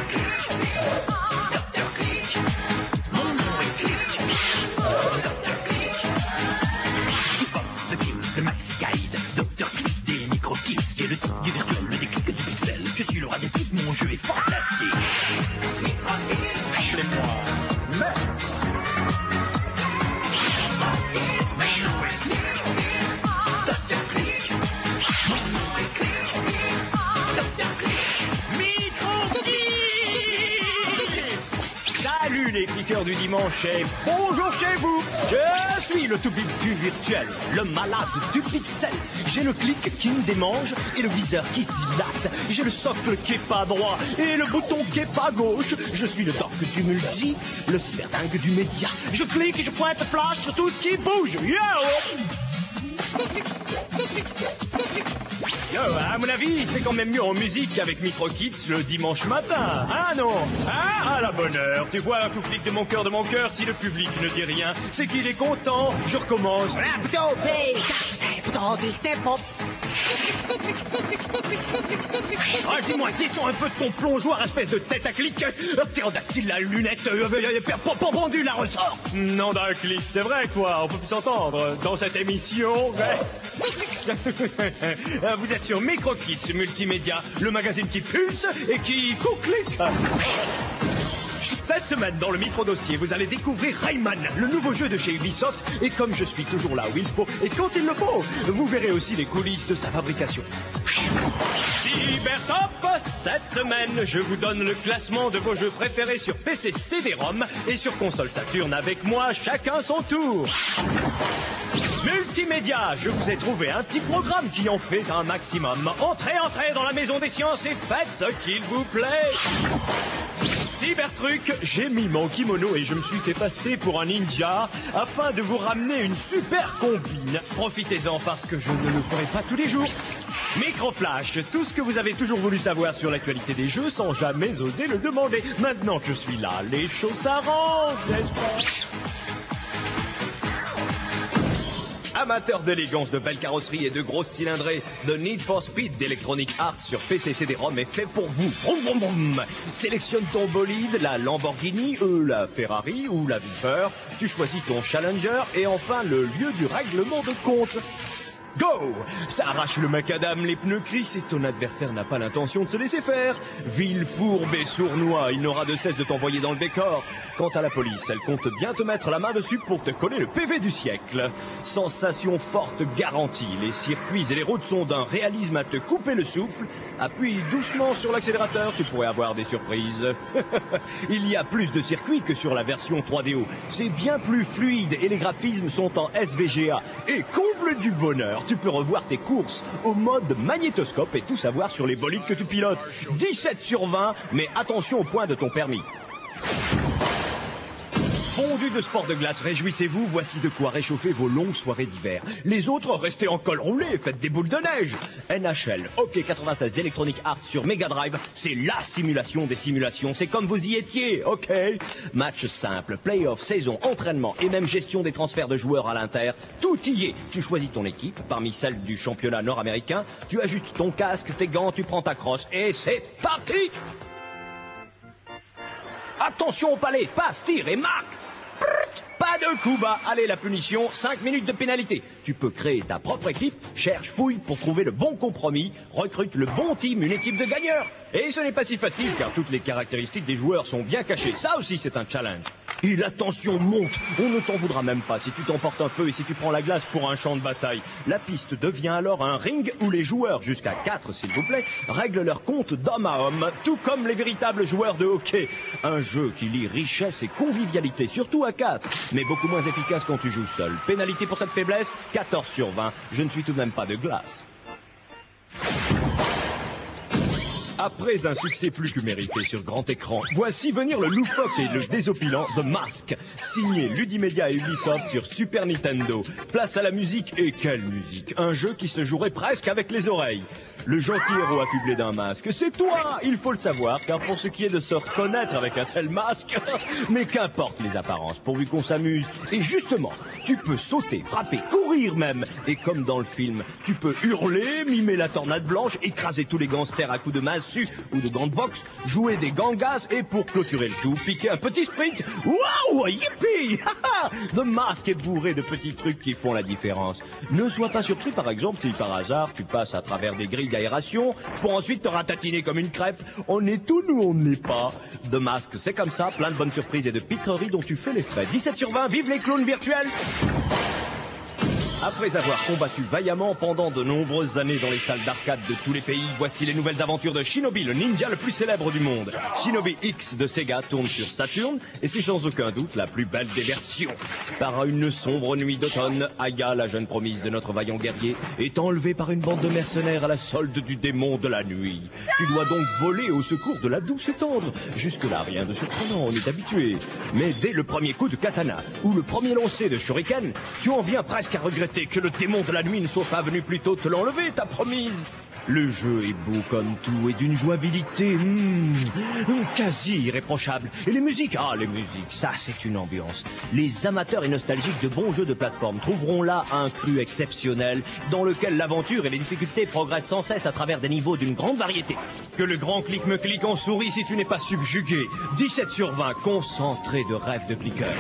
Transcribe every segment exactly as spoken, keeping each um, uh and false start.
Docteur Click, mon nom est Click. Docteur Click, Boss Click, le Maxi Guide. Docteur Click des micro-kits, qui est le type du virtuel, le déclic du pixel. Je suis le roi des sites, mon jeu est fantastique. Appelez-moi Maître. Docteur Click, mon nom est Click. Docteur Click, micro-kits. Salut les cliqueurs du dimanche et bonjour chez vous. Je suis le tout du virtuel, le malade du pixel. J'ai le clic qui me démange et le viseur qui se dilate. J'ai le socle qui est pas droit et le bouton qui est pas gauche. Je suis le doc du multi, le cyberdingue du média. Je clique et je pointe flash sur tout ce qui bouge. Yo! Yo, à mon avis, c'est quand même mieux en musique qu'avec MicroKids le dimanche matin. Ah non? Ah, à la bonne heure. Tu vois un coup flic de mon cœur, de mon cœur, si le public ne dit rien, c'est qu'il est content. Je recommence. Ah, dis-moi, descends un peu de ton plongeoir, espèce de tête à clic. Ptérodactyle, la lunette, pendu, la ressort. Non, d'un clic, c'est vrai, quoi. On peut plus s'entendre dans cette émission. Vous êtes sur MicroKids Multimédia, le magazine qui pulse et qui couclique. Cette semaine, dans le micro-dossier, vous allez découvrir Rayman, le nouveau jeu de chez Ubisoft. Et comme je suis toujours là où il faut, et quand il le faut, vous verrez aussi les coulisses de sa fabrication. Cybertop, cette semaine, je vous donne le classement de vos jeux préférés sur P C C D-ROM et sur console Saturn avec moi, chacun son tour. Multimédia, je vous ai trouvé un petit programme qui en fait un maximum. Entrez, entrez dans la maison des sciences et faites ce qu'il vous plaît. Cybertruc, j'ai mis mon kimono et je me suis fait passer pour un ninja afin de vous ramener une super combine. Profitez-en parce que je ne le ferai pas tous les jours. Microflash, tout ce que vous avez toujours voulu savoir sur l'actualité des jeux sans jamais oser le demander. Maintenant que je suis là, les choses s'arrangent, n'est-ce pas? Amateurs d'élégance, de belles carrosseries et de grosses cylindrées, The Need for Speed d'Electronic Arts sur P C C D-ROM est fait pour vous. Vroom, vroom, vroom. Sélectionne ton bolide, la Lamborghini, euh, la Ferrari ou la Viper. Tu choisis ton Challenger et enfin le lieu du règlement de compte. Go! Ça arrache le macadam, les pneus crissent et ton adversaire n'a pas l'intention de se laisser faire. Vil, fourbe et sournois, il n'aura de cesse de t'envoyer dans le décor. Quant à la police, elle compte bien te mettre la main dessus pour te coller le P V du siècle. Sensation forte garantie, les circuits et les routes sont d'un réalisme à te couper le souffle. Appuie doucement sur l'accélérateur, tu pourrais avoir des surprises. Il y a plus de circuits que sur la version trois D O. C'est bien plus fluide et les graphismes sont en S V G A. Et comble du bonheur, tu peux revoir tes courses au mode magnétoscope et tout savoir sur les bolides que tu pilotes. dix-sept sur vingt, mais attention au point de ton permis. Fondu de sport de glace, réjouissez-vous, voici de quoi réchauffer vos longues soirées d'hiver. Les autres, restez en col roulé, faites des boules de neige. N H L, Hockey quatre-vingt-seize d'Electronic Arts sur Mega Drive, c'est la simulation des simulations, c'est comme vous y étiez, ok? Match simple, playoff, saison, entraînement et même gestion des transferts de joueurs à l'inter, tout y est. Tu choisis ton équipe, parmi celles du championnat nord-américain, tu ajustes ton casque, tes gants, tu prends ta crosse et c'est parti! Attention au palais, passe, tire et marque! Pas de coup bas, allez la punition, cinq minutes de pénalité. Tu peux créer ta propre équipe, cherche, fouille pour trouver le bon compromis, recrute le bon team, une équipe de gagneurs. Et ce n'est pas si facile car toutes les caractéristiques des joueurs sont bien cachées, ça aussi c'est un challenge. Et la tension monte, on ne t'en voudra même pas si tu t'emportes un peu et si tu prends la glace pour un champ de bataille. La piste devient alors un ring où les joueurs, jusqu'à quatre s'il vous plaît, règlent leur compte d'homme à homme, tout comme les véritables joueurs de hockey. Un jeu qui lie richesse et convivialité, surtout à quatre, mais beaucoup moins efficace quand tu joues seul. Pénalité pour cette faiblesse, quatorze sur vingt, je ne suis tout de même pas de glace. Après un succès plus que mérité sur grand écran, voici venir le loufoque et le désopilant The Mask, signé Ludimedia et Ubisoft sur Super Nintendo. Place à la musique, et quelle musique! Un jeu qui se jouerait presque avec les oreilles. le gentil héros affublé d'un masque. C'est toi, il faut le savoir, car pour ce qui est de se reconnaître avec un tel masque, mais qu'importe les apparences, pourvu qu'on s'amuse. Et justement, tu peux sauter, frapper, courir même. Et comme dans le film, tu peux hurler, mimer la tornade blanche, écraser tous les gangsters à coups de massue ou de gants de boxe, jouer des gangas et pour clôturer le tout, piquer un petit sprint. Waouh, yippee! The Mask est bourré de petits trucs qui font la différence. Ne sois pas surpris, par exemple, si par hasard tu passes à travers des grilles d'aération pour ensuite te ratatiner comme une crêpe. On est tout, nous on n'est pas. The Mask, c'est comme ça, plein de bonnes surprises et de piqueries dont tu fais les frais. dix-sept sur vingt, vive les clowns virtuels! Après avoir combattu vaillamment pendant de nombreuses années dans les salles d'arcade de tous les pays, voici les nouvelles aventures de Shinobi, le ninja le plus célèbre du monde. Shinobi X de Sega tourne sur Saturn, et c'est sans aucun doute la plus belle des versions. Par une sombre nuit d'automne, Aya, la jeune promise de notre vaillant guerrier, est enlevée par une bande de mercenaires à la solde du démon de la nuit. Tu dois donc voler au secours de la douce et tendre. Jusque-là, rien de surprenant, on est habitué. Mais dès le premier coup de katana, ou le premier lancer de shuriken, tu en viens presque à regretter que le démon de la nuit ne soit pas venu plus tôt te l'enlever, ta promise. Le jeu est beau comme tout et d'une jouabilité hmm, quasi irréprochable. Et les musiques, ah les musiques, ça c'est une ambiance. Les amateurs et nostalgiques de bons jeux de plateforme trouveront là un cru exceptionnel dans lequel l'aventure et les difficultés progressent sans cesse à travers des niveaux d'une grande variété. Que le grand clic me clique en souris si tu n'es pas subjugué. dix-sept sur vingt, concentré de rêves de cliqueurs.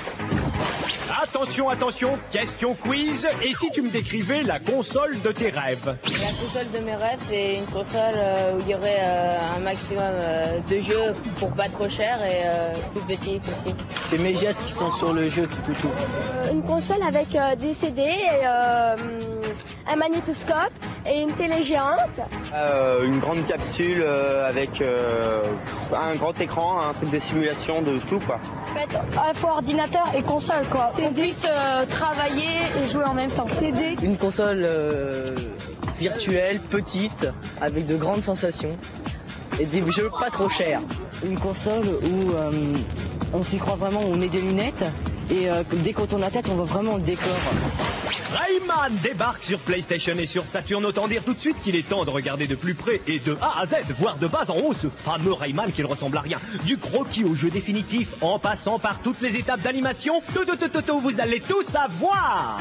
Attention, attention, question quiz. Et si tu me décrivais la console de tes rêves? La console de mes rêves, c'est une console euh, où il y aurait euh, un maximum euh, de jeux pour pas trop cher et euh, plus petit aussi. C'est mes gestes qui sont sur le jeu tout tout tout. Euh, une console avec euh, des C D, et, euh, un magnétoscope et une télé géante. Euh, une grande capsule euh, avec euh, un grand écran, un truc de simulation de tout quoi. En fait, à la fois ordinateur et console quoi. On puisse euh, travailler et jouer en même temps. C D. Une console euh, virtuelle, petite, avec de grandes sensations et des jeux pas trop chers. Une console où euh, on s'y croit vraiment, on met des lunettes et euh, dès qu'on tourne la tête, on voit vraiment le décor. Rayman débarque sur PlayStation et sur Saturn. Autant dire tout de suite qu'il est temps de regarder de plus près et de A à Z, voire de bas en haut, ce fameux Rayman qui ne ressemble à rien. Du croquis au jeu définitif, en passant par toutes les étapes d'animation, tout, tout, tout, tout, tout, vous allez tout savoir.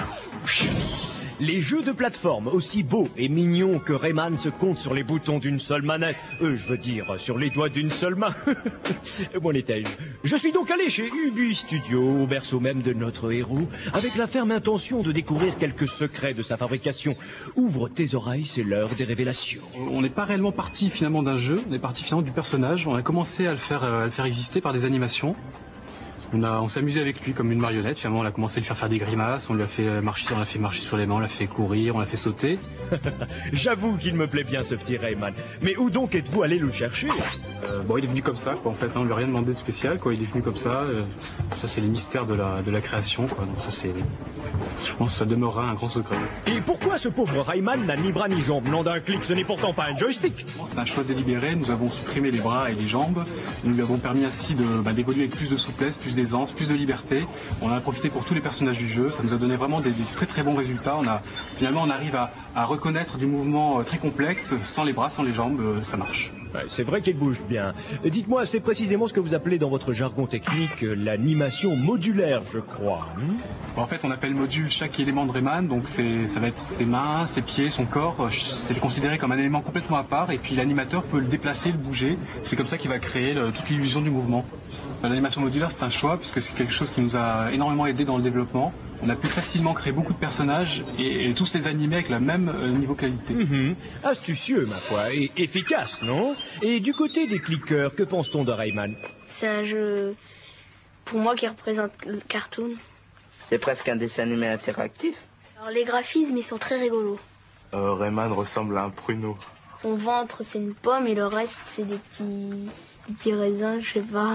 Les jeux de plateforme, aussi beaux et mignons que Rayman, se comptent sur les boutons d'une seule manette. Euh, je veux dire, sur les doigts d'une seule main. Mon étais-je. Je suis donc allé chez Ubi Studio, au berceau même de notre héros, avec la ferme intention de découvrir quelques secrets de sa fabrication. Ouvre tes oreilles, c'est l'heure des révélations. On n'est pas réellement parti finalement d'un jeu, on est parti finalement du personnage. On a commencé à le faire, à le faire exister par des animations. On, a, on s'est amusé avec lui comme une marionnette, finalement on a commencé à lui faire faire des grimaces, on lui a fait marcher, on l'a fait marcher sur les mains, on l'a fait courir, on l'a fait sauter. J'avoue qu'il me plaît bien ce petit Rayman. Mais où donc êtes-vous allé le chercher? euh, Bon, il est venu comme ça, quoi, en fait, hein, on lui a rien demandé de spécial, quoi, il est venu comme ça. Euh, ça c'est les mystères de la, de la création, quoi, donc ça c'est... Je pense que ça demeurera un grand secret. Et pourquoi ce pauvre Rayman n'a ni bras ni jambes? Non, d'un clic, ce n'est pourtant pas un joystick. C'est un choix délibéré, nous avons supprimé les bras et les jambes, nous lui avons permis ainsi de, bah, d'évoluer avec plus de souplesse, plus d'aisance, plus de liberté. On en a profité pour tous les personnages du jeu, ça nous a donné vraiment des, des très très bons résultats. On a, finalement on arrive à, à reconnaître des mouvements très complexes, sans les bras, sans les jambes, ça marche. Ouais, c'est vrai qu'il bouge bien. Dites-moi, c'est précisément ce que vous appelez dans votre jargon technique l'animation modulaire, je crois. Hmm bon, en fait, on appelle module chaque élément de Rayman, donc c'est, ça va être ses mains, ses pieds, son corps. C'est considéré comme un élément complètement à part, et puis l'animateur peut le déplacer, le bouger. C'est comme ça qu'il va créer le, toute l'illusion du mouvement. L'animation modulaire, c'est un choix, puisque c'est quelque chose qui nous a énormément aidé dans le développement. On a pu facilement créer beaucoup de personnages et, et tous les animer avec le même euh, niveau qualité. Mmh. Astucieux, ma foi, et efficace, non? Et du côté des cliqueurs, que pense-t-on de Rayman? C'est un jeu, pour moi, qui représente le cartoon. C'est presque un dessin animé interactif. Alors les graphismes, ils sont très rigolos. Euh, Rayman ressemble à un pruneau. Son ventre, c'est une pomme, et le reste, c'est des petits, des petits raisins, je sais pas.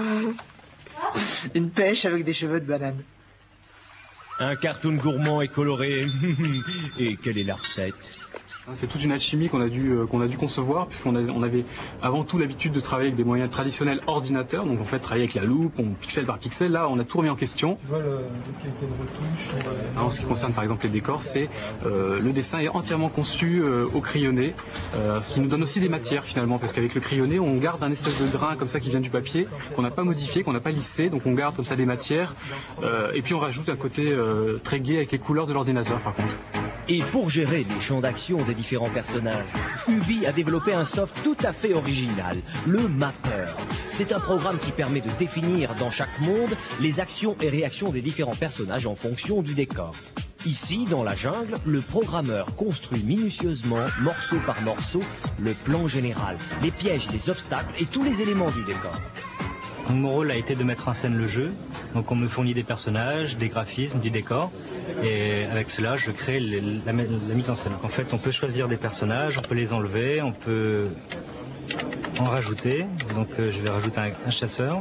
Une pêche avec des cheveux de banane. Un cartoon gourmand et coloré. Et quelle est la recette? C'est toute une alchimie qu'on a dû euh, qu'on a dû concevoir, puisqu'on a, on avait avant tout l'habitude de travailler avec des moyens traditionnels ordinateurs, donc en fait travailler avec la loupe, on pixel par pixel. Là, on a tout remis en question. Tu vois le qualité de retouche. Euh, en ce qui concerne par exemple les décors, c'est euh, le dessin est entièrement conçu euh, au crayonné, euh, ce qui nous donne aussi des matières finalement, parce qu'avec le crayonné, on garde un espèce de grain comme ça qui vient du papier, qu'on n'a pas modifié, qu'on n'a pas lissé, donc on garde comme ça des matières, euh, et puis on rajoute un côté euh, très gai avec les couleurs de l'ordinateur par contre. Et pour gérer les champs d'action des différents personnages, Ubi a développé un soft tout à fait original, le Mapper. C'est un programme qui permet de définir dans chaque monde les actions et réactions des différents personnages en fonction du décor. Ici, dans la jungle, le programmeur construit minutieusement, morceau par morceau, le plan général, les pièges, les obstacles et tous les éléments du décor. Mon rôle a été de mettre en scène le jeu, donc on me fournit des personnages, des graphismes, du décor, et avec cela je crée les, la, la mise en scène. En fait on peut choisir des personnages, on peut les enlever, on peut en rajouter, donc euh, je vais rajouter un, un chasseur,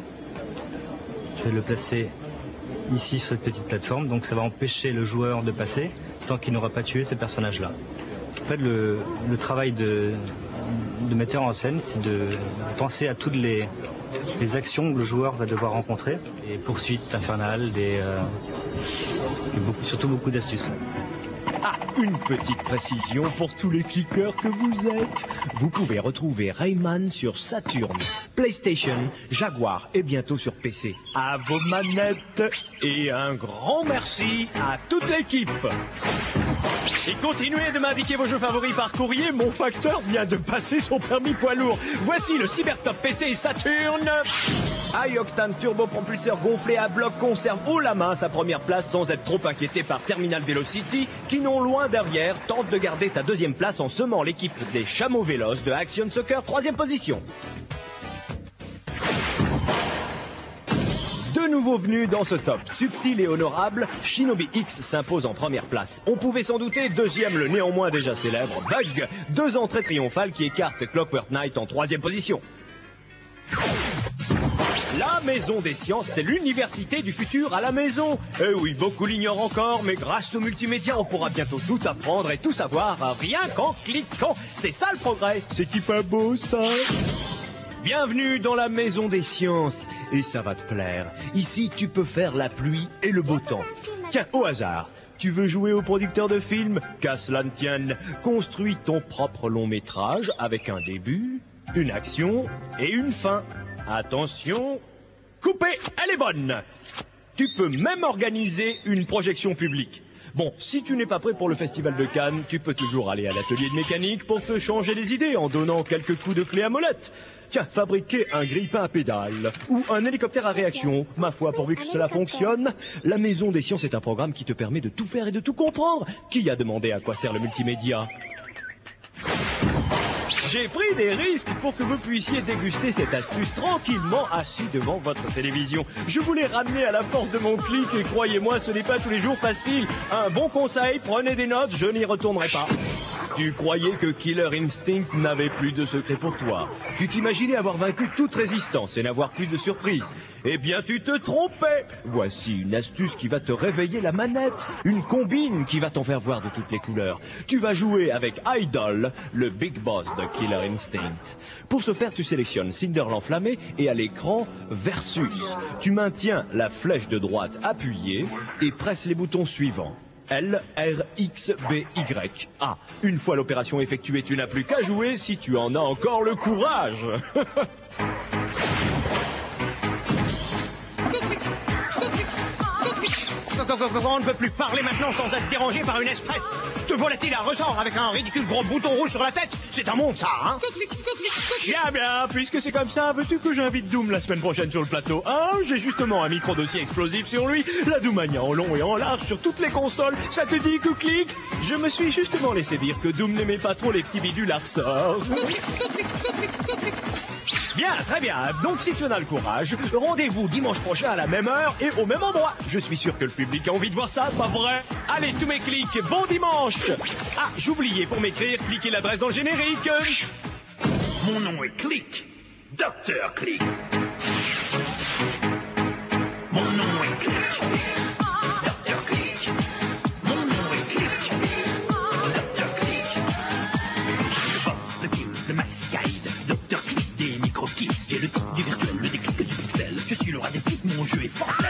je vais le placer ici sur cette petite plateforme, donc ça va empêcher le joueur de passer tant qu'il n'aura pas tué ce personnage-là. En fait le, le travail de, de metteur en scène, c'est de penser à toutes les les actions que le joueur va devoir rencontrer, des poursuites infernales, des, euh, et beaucoup, surtout beaucoup d'astuces. Ah, une petite précision pour tous les cliqueurs que vous êtes. Vous pouvez retrouver Rayman sur Saturn, PlayStation, Jaguar et bientôt sur P C. À vos manettes et un grand merci à toute l'équipe. Et continuez de m'indiquer vos jeux favoris par courrier, mon facteur vient de passer son permis poids lourd. Voici le Cybertop P C et Saturn. High Octane Turbo Propulseur gonflé à bloc conserve haut la main sa première place sans être trop inquiété par Terminal Velocity, qui non loin derrière tente de garder sa deuxième place en semant l'équipe des Chameaux Véloces de Action Soccer, troisième position. Deux nouveaux venus dans ce top. Subtil et honorable, Shinobi X s'impose en première place. On pouvait s'en douter, deuxième le néanmoins déjà célèbre Bug. Deux entrées triomphales qui écartent Clockwork Knight en troisième position. La Maison des Sciences, c'est l'université du futur à la maison. Eh oui, beaucoup l'ignorent encore, mais grâce aux multimédia, on pourra bientôt tout apprendre et tout savoir rien qu'en cliquant. C'est ça le progrès. C'est-il pas beau, ça? Bienvenue dans la Maison des Sciences. Et ça va te plaire. Ici, tu peux faire la pluie et le beau temps. Tiens, au hasard, tu veux jouer au producteur de films? Qu'à cela ne tienne, construis ton propre long métrage avec un début, une action et une fin. Attention, coupez, elle est bonne. Tu peux même organiser une projection publique. Bon, si tu n'es pas prêt pour le festival de Cannes, tu peux toujours aller à l'atelier de mécanique pour te changer les idées en donnant quelques coups de clé à molette. Tiens, fabriquer un grille-pain à pédales ou un hélicoptère à réaction, ma foi, pourvu que cela fonctionne. La Maison des Sciences est un programme qui te permet de tout faire et de tout comprendre. Qui a demandé à quoi sert le multimédia? J'ai pris des risques pour que vous puissiez déguster cette astuce tranquillement assis devant votre télévision. Je vous l'ai ramené à la force de mon clic et croyez-moi, ce n'est pas tous les jours facile. Un bon conseil, prenez des notes, je n'y retournerai pas. Tu croyais que Killer Instinct n'avait plus de secret pour toi. Tu t'imaginais avoir vaincu toute résistance et n'avoir plus de surprise. Eh bien, tu te trompais. Voici une astuce qui va te réveiller la manette. Une combine qui va t'en faire voir de toutes les couleurs. Tu vas jouer avec Idol, le big boss de Killer Instinct. Pour ce faire, tu sélectionnes Cinder l'enflammé et à l'écran, Versus. Tu maintiens la flèche de droite appuyée et presses les boutons suivants. L, R, X, B, Y. Ah, une fois l'opération effectuée, tu n'as plus qu'à jouer si tu en as encore le courage. On ne peut plus parler maintenant sans être dérangé par une express. Te voilà-t-il un ressort avec un ridicule gros bouton rouge sur la tête? C'est un monde, ça, hein? Bien, bien, puisque c'est comme ça, veux-tu que j'invite Doom la semaine prochaine sur le plateau? Ah, j'ai justement un micro-dossier explosif sur lui, la Doomania en long et en large sur toutes les consoles. Ça te dit, Couklik? Je me suis justement laissé dire que Doom n'aimait pas trop les petits bidules à ressort. Bien, très bien. Donc, si tu en as le courage, rendez-vous dimanche prochain à la même heure et au même endroit. Je suis sûr que le public a envie de voir ça, pas vrai? Allez, tous mes clics, bon dimanche! Ah, j'oubliais, pour m'écrire, cliquez l'adresse dans le générique. Mon nom est Click, Docteur Click. Mon nom est Click, Docteur Click. Mon nom est Click, Docteur Click. du virtuel, le déclic du pixel. Je suis le roi des sticks, mon jeu est fantastique.